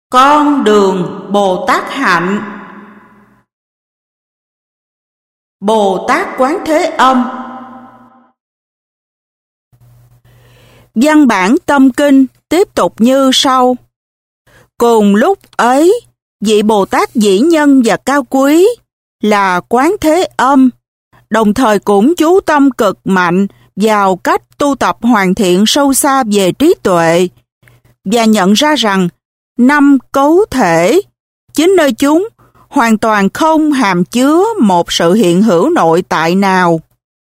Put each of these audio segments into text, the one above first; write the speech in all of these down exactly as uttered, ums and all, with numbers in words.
Con đường Bồ Tát hạnh. Bồ Tát Quán Thế Âm. Văn bản tâm kinh tiếp tục như sau. Cùng lúc ấy, vị Bồ Tát vĩ nhân và cao quý là Quán Thế Âm, đồng thời cũng chú tâm cực mạnh vào cách tu tập hoàn thiện sâu xa về trí tuệ và nhận ra rằng năm cấu thể chính nơi chúng hoàn toàn không hàm chứa một sự hiện hữu nội tại nào.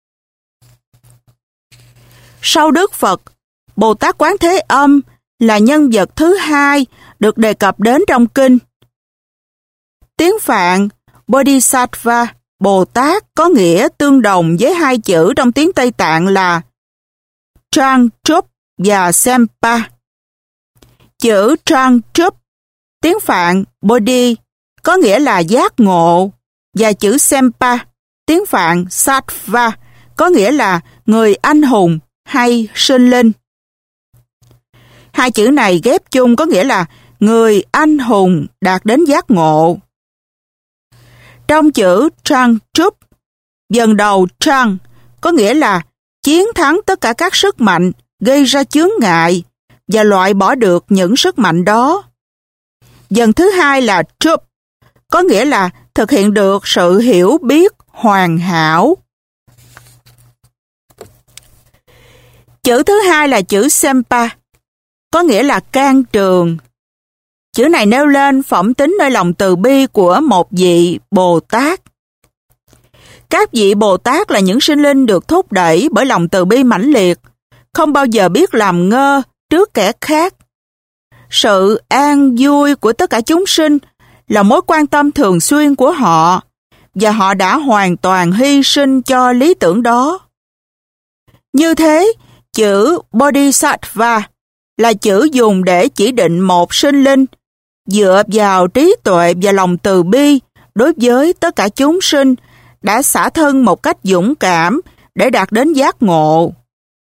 Sau Đức Phật, Bồ Tát Quán Thế Âm là nhân vật thứ hai được đề cập đến trong kinh. Tiếng Phạn Bodhisattva, Bồ Tát có nghĩa tương đồng với hai chữ trong tiếng Tây Tạng là Trang Trup và Sempa. Chữ Trang Trup, tiếng Phạn Bodhi, có nghĩa là giác ngộ, và chữ Sempa, tiếng Phạn Sattva, có nghĩa là người anh hùng hay sinh linh. Hai chữ này ghép chung có nghĩa là người anh hùng đạt đến giác ngộ. Trong chữ Trang Trup, dần đầu Trang có nghĩa là chiến thắng tất cả các sức mạnh gây ra chướng ngại và loại bỏ được những sức mạnh đó. Dần thứ hai là Trup, có nghĩa là thực hiện được sự hiểu biết hoàn hảo. Chữ thứ hai là chữ Sempa, có nghĩa là can trường. Chữ này nêu lên phẩm tính nơi lòng từ bi của một vị Bồ Tát. Các vị Bồ Tát là những sinh linh được thúc đẩy bởi lòng từ bi mãnh liệt, không bao giờ biết làm ngơ trước kẻ khác. Sự an vui của tất cả chúng sinh là mối quan tâm thường xuyên của họ, và họ đã hoàn toàn hy sinh cho lý tưởng đó. Như thế, chữ Bodhisattva là chữ dùng để chỉ định một sinh linh dựa vào trí tuệ và lòng từ bi đối với tất cả chúng sinh đã xả thân một cách dũng cảm để đạt đến giác ngộ.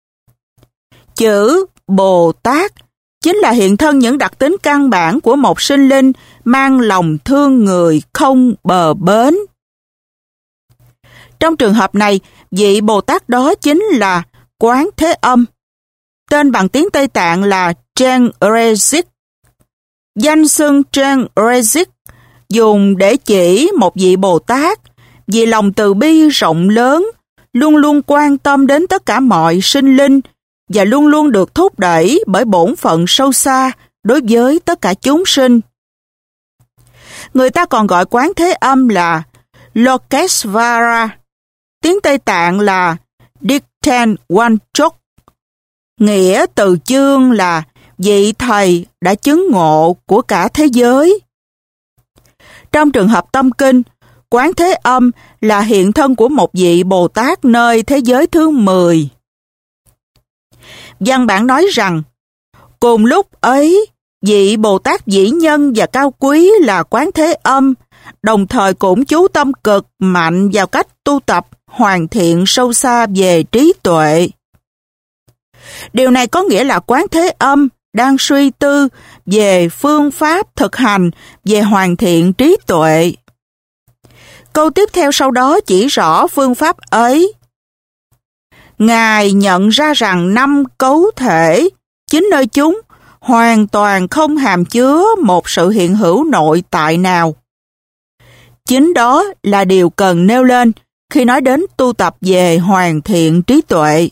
Chữ Bồ Tát chính là hiện thân những đặc tính căn bản của một sinh linh mang lòng thương người không bờ bến. Trong trường hợp này, vị Bồ Tát đó chính là Quán Thế Âm. Tên bằng tiếng Tây Tạng là Trang Rezik. Danh xưng Trang Rezik dùng để chỉ một vị Bồ Tát vì lòng từ bi rộng lớn, luôn luôn quan tâm đến tất cả mọi sinh linh và luôn luôn được thúc đẩy bởi bổn phận sâu xa đối với tất cả chúng sinh. Người ta còn gọi Quán Thế Âm là Lokesvara, tiếng Tây Tạng là Dikten Wanchok. Nghĩa từ chương là vị thầy đã chứng ngộ của cả thế giới. Trong trường hợp tâm kinh, Quán Thế Âm là hiện thân của một vị Bồ Tát nơi thế giới thứ mười. Văn bản nói rằng, cùng lúc ấy, vị Bồ Tát vĩ nhân và cao quý là Quán Thế Âm, đồng thời cũng chú tâm cực mạnh vào cách tu tập hoàn thiện sâu xa về trí tuệ. Điều này có nghĩa là Quán Thế Âm đang suy tư về phương pháp thực hành về hoàn thiện trí tuệ. Câu tiếp theo sau đó chỉ rõ phương pháp ấy. Ngài nhận ra rằng năm cấu thể, chính nơi chúng hoàn toàn không hàm chứa một sự hiện hữu nội tại nào. Chính đó là điều cần nêu lên khi nói đến tu tập về hoàn thiện trí tuệ.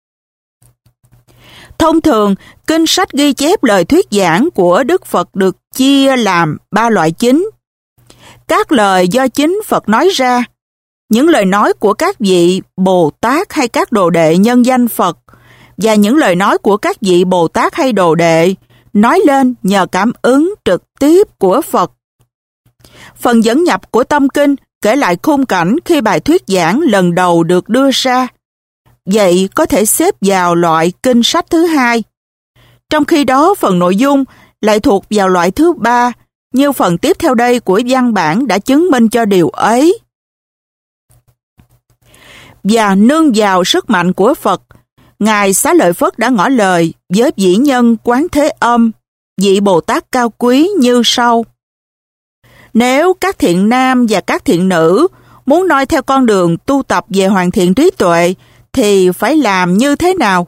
Thông thường, kinh sách ghi chép lời thuyết giảng của Đức Phật được chia làm ba loại chính. Các lời do chính Phật nói ra, những lời nói của các vị Bồ Tát hay các đồ đệ nhân danh Phật, và những lời nói của các vị Bồ Tát hay đồ đệ nói lên nhờ cảm ứng trực tiếp của Phật. Phần dẫn nhập của tâm kinh kể lại khung cảnh khi bài thuyết giảng lần đầu được đưa ra. Vậy có thể xếp vào loại kinh sách thứ hai. Trong khi đó, phần nội dung lại thuộc vào loại thứ ba, như phần tiếp theo đây của văn bản đã chứng minh cho điều ấy. Và nương vào sức mạnh của Phật, Ngài Xá Lợi Phất đã ngỏ lời với vĩ nhân Quán Thế Âm vị Bồ Tát cao quý như sau. Nếu các thiện nam và các thiện nữ muốn noi theo con đường tu tập về hoàn thiện trí tuệ thì phải làm như thế nào?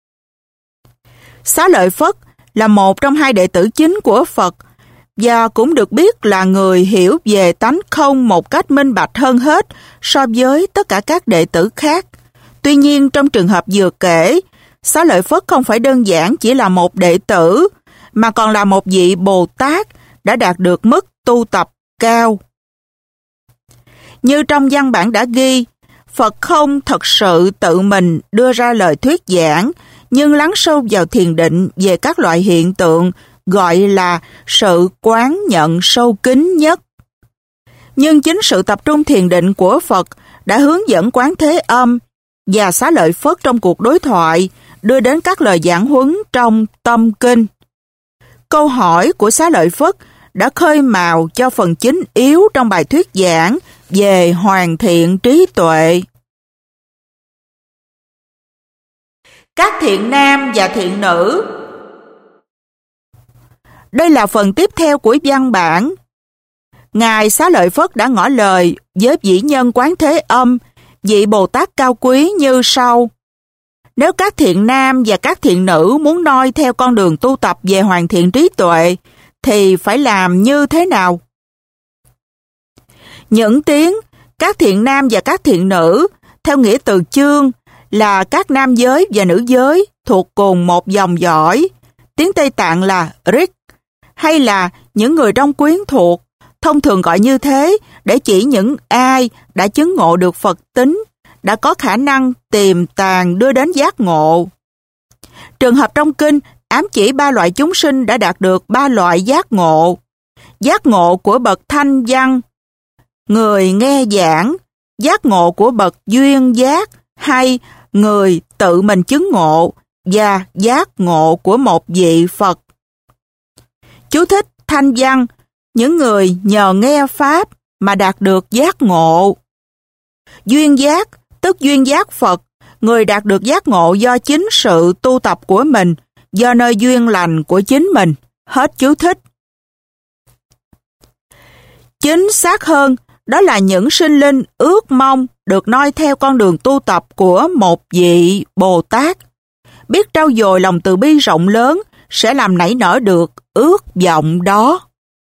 Xá Lợi Phất là một trong hai đệ tử chính của Phật và cũng được biết là người hiểu về tánh không một cách minh bạch hơn hết so với tất cả các đệ tử khác. Tuy nhiên, trong trường hợp vừa kể, Xá Lợi Phất không phải đơn giản chỉ là một đệ tử, mà còn là một vị Bồ Tát đã đạt được mức tu tập cao. Như trong văn bản đã ghi, Phật không thật sự tự mình đưa ra lời thuyết giảng, nhưng lắng sâu vào thiền định về các loại hiện tượng gọi là sự quán nhận sâu kín nhất. Nhưng chính sự tập trung thiền định của Phật đã hướng dẫn Quán Thế Âm và Xá Lợi Phất trong cuộc đối thoại, đưa đến các lời giảng huấn trong Tâm Kinh. Câu hỏi của Xá Lợi Phất đã khơi mào cho phần chính yếu trong bài thuyết giảng về hoàn thiện trí tuệ. Các thiện nam và thiện nữ. Đây là phần tiếp theo của văn bản. Ngài Xá Lợi Phất đã ngỏ lời với vĩ nhân Quán Thế Âm, vị Bồ Tát cao quý như sau. Nếu các thiện nam và các thiện nữ muốn noi theo con đường tu tập về hoàn thiện trí tuệ, thì phải làm như thế nào? Những tiếng các thiện nam và các thiện nữ, theo nghĩa từ chương, là các nam giới và nữ giới thuộc cùng một dòng dõi, tiếng Tây Tạng là Rik, hay là những người trong quyến thuộc, thông thường gọi như thế để chỉ những ai đã chứng ngộ được Phật tính, đã có khả năng tiềm tàng đưa đến giác ngộ. Trường hợp trong kinh ám chỉ ba loại chúng sinh đã đạt được ba loại giác ngộ. Giác ngộ của bậc thanh văn, người nghe giảng, giác ngộ của bậc duyên giác hay người tự mình chứng ngộ, và giác ngộ của một vị Phật. Chú thích: thanh văn, những người nhờ nghe Pháp mà đạt được giác ngộ. Duyên giác, tức duyên giác Phật, người đạt được giác ngộ do chính sự tu tập của mình, do nơi duyên lành của chính mình. Hết chú thích. Chính xác hơn, đó là những sinh linh ước mong được noi theo con đường tu tập của một vị Bồ Tát. Biết trau dồi lòng từ bi rộng lớn sẽ làm nảy nở được ước vọng đó.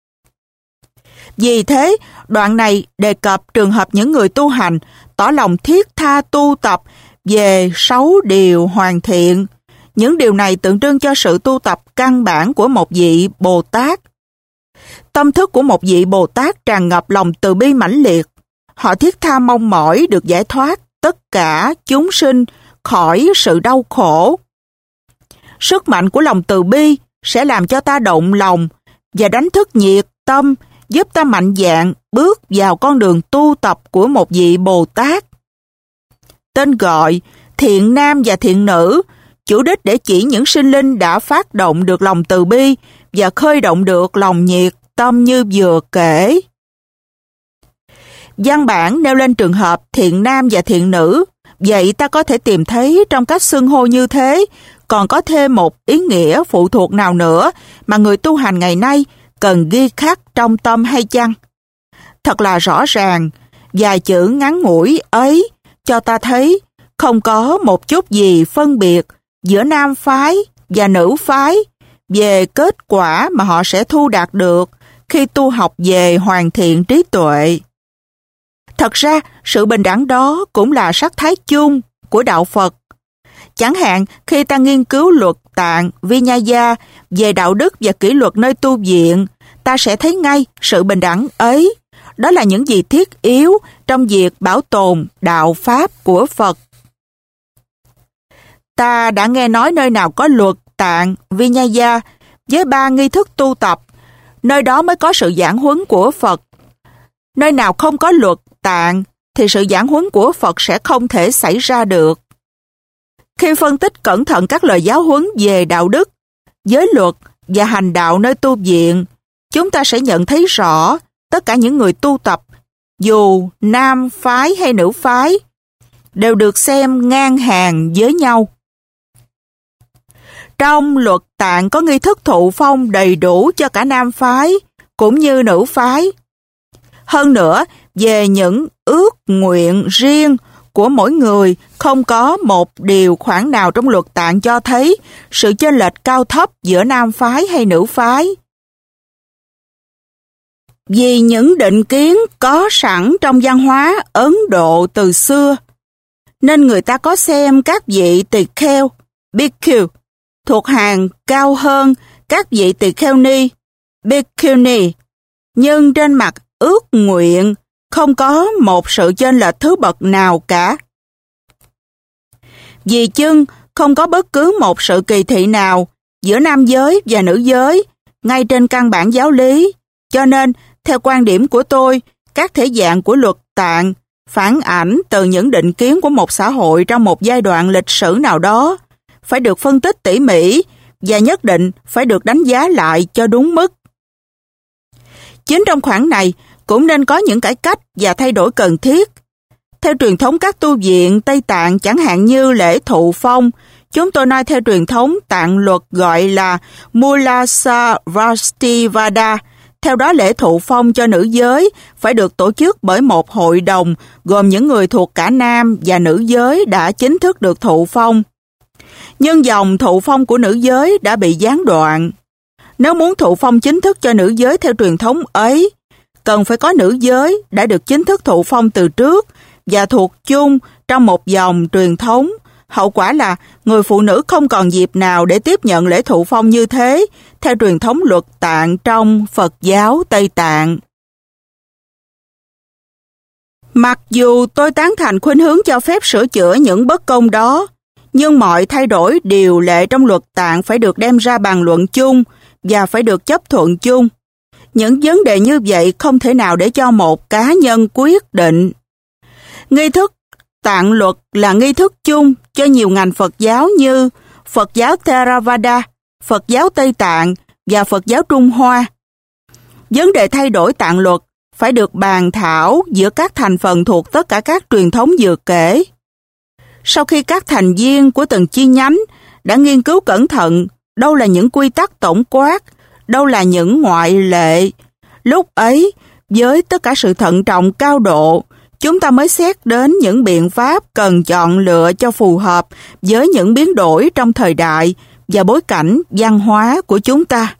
Vì thế, đoạn này đề cập trường hợp những người tu hành tỏ lòng thiết tha tu tập về sáu điều hoàn thiện. Những điều này tượng trưng cho sự tu tập căn bản của một vị Bồ Tát. Tâm thức của một vị Bồ Tát tràn ngập lòng từ bi mãnh liệt. Họ thiết tha mong mỏi được giải thoát tất cả chúng sinh khỏi sự đau khổ. Sức mạnh của lòng từ bi sẽ làm cho ta động lòng và đánh thức nhiệt tâm, giúp ta mạnh dạn bước vào con đường tu tập của một vị Bồ Tát. Tên gọi thiện nam và thiện nữ chủ đích để chỉ những sinh linh đã phát động được lòng từ bi và khơi động được lòng nhiệt tâm như vừa kể. Văn bản nêu lên trường hợp thiện nam và thiện nữ, vậy ta có thể tìm thấy trong cách xưng hô như thế còn có thêm một ý nghĩa phụ thuộc nào nữa mà người tu hành ngày nay cần ghi khắc trong tâm hay chăng? Thật là rõ ràng, vài chữ ngắn ngủi ấy cho ta thấy không có một chút gì phân biệt giữa nam phái và nữ phái về kết quả mà họ sẽ thu đạt được khi tu học về hoàn thiện trí tuệ. Thật ra, sự bình đẳng đó cũng là sắc thái chung của đạo Phật. Chẳng hạn, khi ta nghiên cứu luật tạng Vinaya về đạo đức và kỷ luật nơi tu viện, ta sẽ thấy ngay sự bình đẳng ấy. Đó là những gì thiết yếu trong việc bảo tồn đạo Pháp của Phật. Ta đã nghe nói nơi nào có luật tạng Vinaya với ba nghi thức tu tập, nơi đó mới có sự giảng huấn của Phật. Nơi nào không có luật tạng thì sự giảng huấn của Phật sẽ không thể xảy ra được. Khi phân tích cẩn thận các lời giáo huấn về đạo đức, giới luật và hành đạo nơi tu viện, chúng ta sẽ nhận thấy rõ tất cả những người tu tập, dù nam phái hay nữ phái, đều được xem ngang hàng với nhau. Trong Luật Tạng có nghi thức thụ phong đầy đủ cho cả nam phái cũng như nữ phái. Hơn nữa, về những ước nguyện riêng của mỗi người, không có một điều khoản nào trong Luật Tạng cho thấy sự chênh lệch cao thấp giữa nam phái hay nữ phái. Vì những định kiến có sẵn trong văn hóa Ấn Độ từ xưa, nên người ta có xem các vị tỳ kheo, bhikkhu, thuộc hàng cao hơn các vị tỳ kheo ni, bhikkhuni, nhưng trên mặt ước nguyện không có một sự chênh lệch thứ bậc nào cả. Vì chưng không có bất cứ một sự kỳ thị nào giữa nam giới và nữ giới ngay trên căn bản giáo lý, cho nên theo quan điểm của tôi, các thể dạng của Luật Tạng phản ảnh từ những định kiến của một xã hội trong một giai đoạn lịch sử nào đó, phải được phân tích tỉ mỉ và nhất định phải được đánh giá lại cho đúng mức. Chính trong khoảng này cũng nên có những cải cách và thay đổi cần thiết. Theo truyền thống các tu viện Tây Tạng, chẳng hạn như lễ thụ phong, chúng tôi nói theo truyền thống Tạng luật gọi là Mulasarastivada. Theo đó, lễ thụ phong cho nữ giới phải được tổ chức bởi một hội đồng gồm những người thuộc cả nam và nữ giới đã chính thức được thụ phong. Nhưng dòng thụ phong của nữ giới đã bị gián đoạn. Nếu muốn thụ phong chính thức cho nữ giới theo truyền thống ấy, cần phải có nữ giới đã được chính thức thụ phong từ trước và thuộc chung trong một dòng truyền thống. Hậu quả là người phụ nữ không còn dịp nào để tiếp nhận lễ thụ phong như thế, theo truyền thống Luật Tạng trong Phật giáo Tây Tạng. Mặc dù tôi tán thành khuynh hướng cho phép sửa chữa những bất công đó, nhưng mọi thay đổi điều lệ trong Luật Tạng phải được đem ra bàn luận chung và phải được chấp thuận chung. Những vấn đề như vậy không thể nào để cho một cá nhân quyết định. Nghi thức Tạng luật là nghi thức chung cho nhiều ngành Phật giáo như Phật giáo Theravada, Phật giáo Tây Tạng và Phật giáo Trung Hoa. Vấn đề thay đổi Tạng luật phải được bàn thảo giữa các thành phần thuộc tất cả các truyền thống vừa kể. Sau khi các thành viên của từng chi nhánh đã nghiên cứu cẩn thận đâu là những quy tắc tổng quát, đâu là những ngoại lệ, lúc ấy, với tất cả sự thận trọng cao độ, chúng ta mới xét đến những biện pháp cần chọn lựa cho phù hợp với những biến đổi trong thời đại và bối cảnh văn hóa của chúng ta.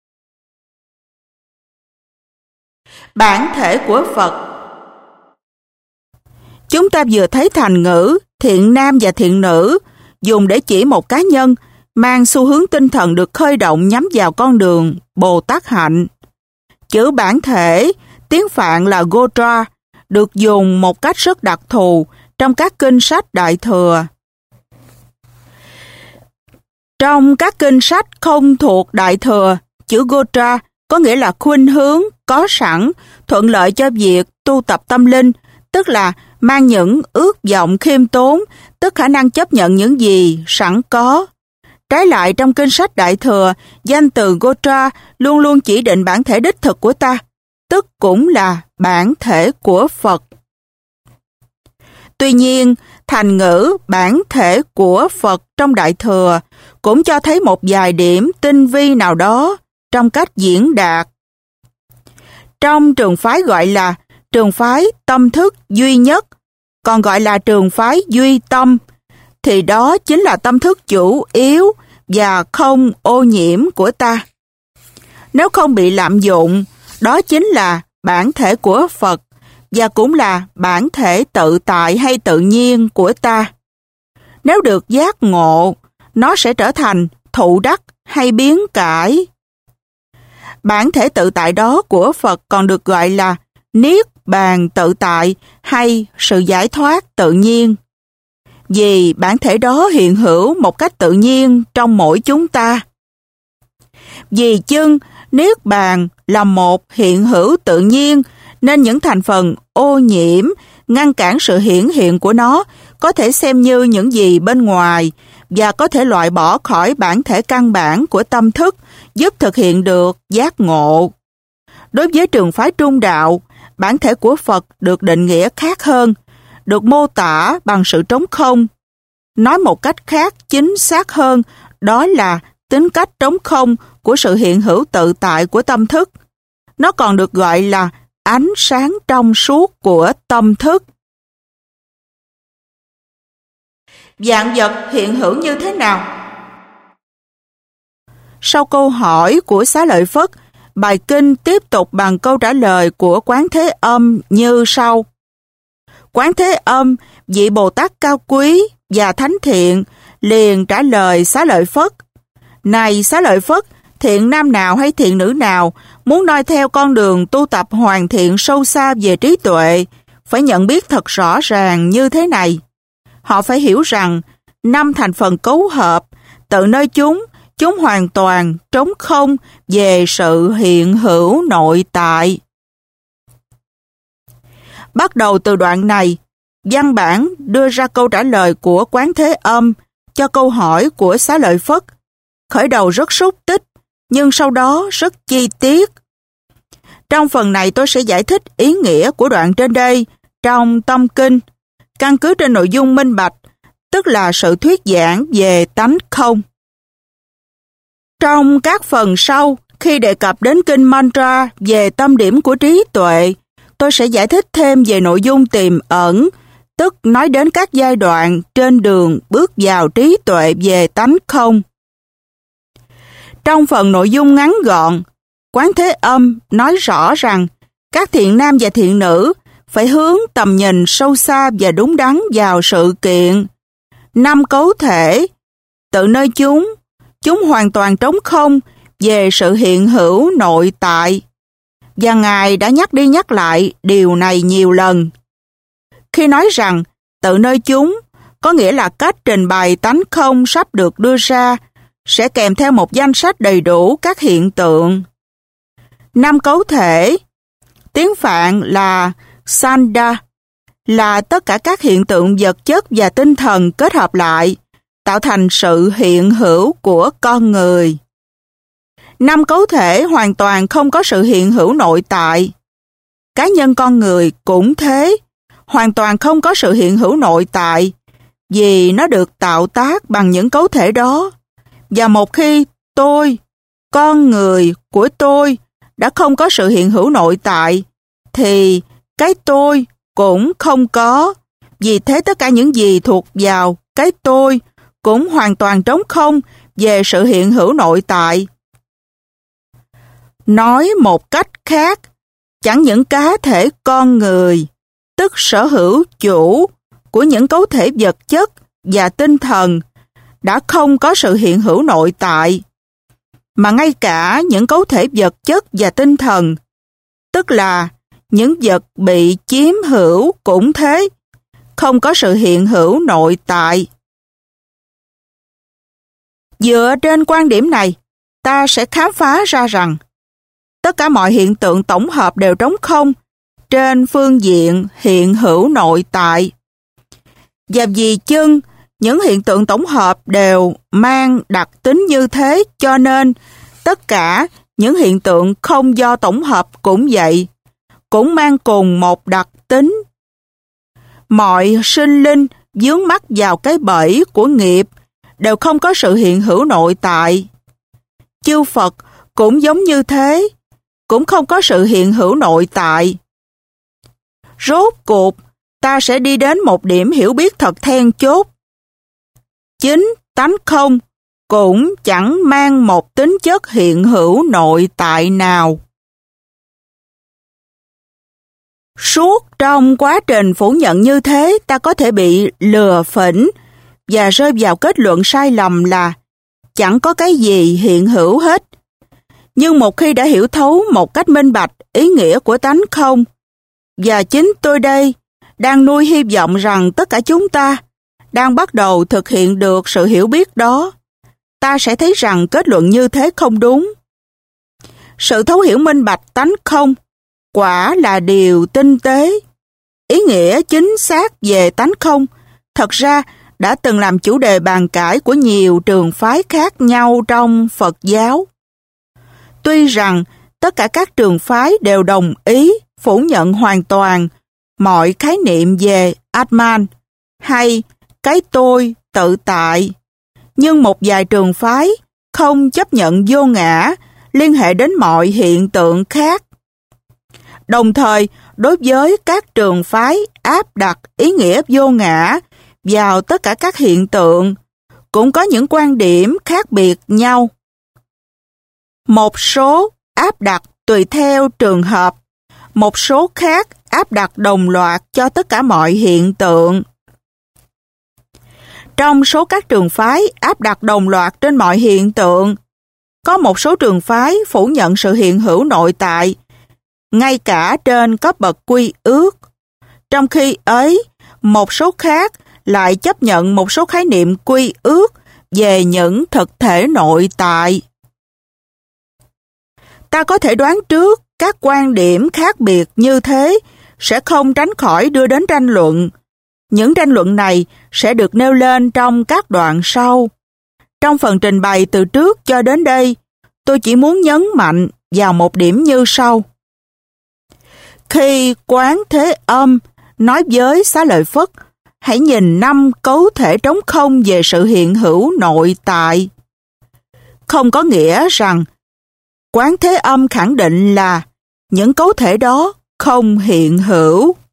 Bản thể của Phật. Chúng ta vừa thấy thành ngữ thiện nam và thiện nữ dùng để chỉ một cá nhân mang xu hướng tinh thần được khơi động nhắm vào con đường Bồ Tát hạnh. Chữ bản thể, tiếng Phạn là Gotra, được dùng một cách rất đặc thù trong các kinh sách Đại Thừa. Trong các kinh sách không thuộc Đại Thừa, chữ Gotra có nghĩa là khuynh hướng có sẵn, thuận lợi cho việc tu tập tâm linh, tức là mang những ước vọng khiêm tốn, tức khả năng chấp nhận những gì sẵn có. Trái lại, trong kinh sách Đại Thừa, danh từ Gotra luôn luôn chỉ định bản thể đích thực của ta, tức cũng là bản thể của Phật. Tuy nhiên, thành ngữ bản thể của Phật trong Đại Thừa cũng cho thấy một vài điểm tinh vi nào đó trong cách diễn đạt. Trong trường phái gọi là trường phái tâm thức duy nhất, còn gọi là trường phái duy tâm, thì đó chính là tâm thức chủ yếu và không ô nhiễm của ta. Nếu không bị lạm dụng, đó chính là bản thể của Phật và cũng là bản thể tự tại hay tự nhiên của ta. Nếu được giác ngộ, nó sẽ trở thành thụ đắc hay biến cải. Bản thể tự tại đó của Phật còn được gọi là Niết Bàn tự tại hay sự giải thoát tự nhiên. Vì bản thể đó hiện hữu một cách tự nhiên trong mỗi chúng ta. Vì chưng Niết Bàn là một hiện hữu tự nhiên nên những thành phần ô nhiễm, ngăn cản sự hiển hiện của nó có thể xem như những gì bên ngoài và có thể loại bỏ khỏi bản thể căn bản của tâm thức, giúp thực hiện được giác ngộ. Đối với trường phái Trung Đạo, bản thể của Phật được định nghĩa khác hơn, được mô tả bằng sự trống không. Nói một cách khác chính xác hơn, đó là tính cách trống không của sự hiện hữu tự tại của tâm thức. Nó còn được gọi là ánh sáng trong suốt của tâm thức. Vạn vật hiện hữu như thế nào? Sau câu hỏi của Xá Lợi Phất, bài kinh tiếp tục bằng câu trả lời của Quán Thế Âm như sau. Quán Thế Âm, vị Bồ Tát cao quý và thánh thiện, liền trả lời Xá Lợi Phất. Này Xá Lợi Phất, thiện nam nào hay thiện nữ nào muốn noi theo con đường tu tập hoàn thiện sâu xa về trí tuệ, phải nhận biết thật rõ ràng như thế này. Họ phải hiểu rằng năm thành phần cấu hợp, tự nơi chúng, chúng hoàn toàn trống không về sự hiện hữu nội tại. Bắt đầu từ đoạn này, văn bản đưa ra câu trả lời của Quán Thế Âm cho câu hỏi của Xá Lợi Phất. Khởi đầu rất xúc tích, nhưng sau đó rất chi tiết. Trong phần này tôi sẽ giải thích ý nghĩa của đoạn trên đây trong tâm kinh, căn cứ trên nội dung minh bạch, tức là sự thuyết giảng về tánh không. Trong các phần sau, khi đề cập đến kinh mantra về tâm điểm của trí tuệ, tôi sẽ giải thích thêm về nội dung tiềm ẩn, tức nói đến các giai đoạn trên đường bước vào trí tuệ về tánh không. Trong phần nội dung ngắn gọn, Quán Thế Âm nói rõ rằng các thiện nam và thiện nữ phải hướng tầm nhìn sâu xa và đúng đắn vào sự kiện. Năm cấu thể, tự nơi chúng, chúng hoàn toàn trống không về sự hiện hữu nội tại. Và Ngài đã nhắc đi nhắc lại điều này nhiều lần. Khi nói rằng tự nơi chúng, có nghĩa là cách trình bày tánh không sắp được đưa ra, sẽ kèm theo một danh sách đầy đủ các hiện tượng. Năm cấu thể, tiếng Phạn là Sanda, là tất cả các hiện tượng vật chất và tinh thần kết hợp lại, tạo thành sự hiện hữu của con người. Năm cấu thể hoàn toàn không có sự hiện hữu nội tại. Cá nhân con người cũng thế, hoàn toàn không có sự hiện hữu nội tại, vì nó được tạo tác bằng những cấu thể đó. Và một khi tôi, con người của tôi, đã không có sự hiện hữu nội tại, thì cái tôi cũng không có. Vì thế tất cả những gì thuộc vào cái tôi cũng hoàn toàn trống không về sự hiện hữu nội tại. Nói một cách khác, chẳng những cá thể con người, tức sở hữu chủ của những cấu thể vật chất và tinh thần, đã không có sự hiện hữu nội tại, mà ngay cả những cấu thể vật chất và tinh thần, tức là những vật bị chiếm hữu cũng thế, không có sự hiện hữu nội tại. Dựa trên quan điểm này, ta sẽ khám phá ra rằng tất cả mọi hiện tượng tổng hợp đều trống không trên phương diện hiện hữu nội tại. Và vì chưng những hiện tượng tổng hợp đều mang đặc tính như thế, cho nên tất cả những hiện tượng không do tổng hợp cũng vậy, cũng mang cùng một đặc tính. Mọi sinh linh vướng mắc vào cái bẫy của nghiệp đều không có sự hiện hữu nội tại. Chư Phật cũng giống như thế, cũng không có sự hiện hữu nội tại. Rốt cuộc, ta sẽ đi đến một điểm hiểu biết thật then chốt. Chính tánh không cũng chẳng mang một tính chất hiện hữu nội tại nào. Suốt trong quá trình phủ nhận như thế, ta có thể bị lừa phỉnh và rơi vào kết luận sai lầm là chẳng có cái gì hiện hữu hết. Nhưng một khi đã hiểu thấu một cách minh bạch ý nghĩa của tánh không, và chính tôi đây đang nuôi hy vọng rằng tất cả chúng ta đang bắt đầu thực hiện được sự hiểu biết đó, ta sẽ thấy rằng kết luận như thế không đúng. Sự thấu hiểu minh bạch tánh không quả là điều tinh tế. Ý nghĩa chính xác về tánh không thật ra đã từng làm chủ đề bàn cãi của nhiều trường phái khác nhau trong Phật giáo. Tuy rằng tất cả các trường phái đều đồng ý phủ nhận hoàn toàn mọi khái niệm về Atman hay cái tôi tự tại, Nhưng một vài trường phái không chấp nhận vô ngã liên hệ đến mọi hiện tượng khác. Đồng thời, đối với các trường phái áp đặt ý nghĩa vô ngã vào tất cả các hiện tượng, cũng có những quan điểm khác biệt nhau. Một số áp đặt tùy theo trường hợp, một số khác áp đặt đồng loạt cho tất cả mọi hiện tượng. Trong số các trường phái áp đặt đồng loạt trên mọi hiện tượng, có một số trường phái phủ nhận sự hiện hữu nội tại, ngay cả trên cấp bậc quy ước. Trong khi ấy, một số khác lại chấp nhận một số khái niệm quy ước về những thực thể nội tại. Ta có thể đoán trước các quan điểm khác biệt như thế sẽ không tránh khỏi đưa đến tranh luận. Những tranh luận này sẽ được nêu lên trong các đoạn sau. Trong phần trình bày từ trước cho đến đây, tôi chỉ muốn nhấn mạnh vào một điểm như sau. Khi Quán Thế Âm nói với Xá Lợi Phất, hãy nhìn năm cấu thể trống không về sự hiện hữu nội tại, không có nghĩa rằng Quán Thế Âm khẳng định là những cấu thể đó không hiện hữu.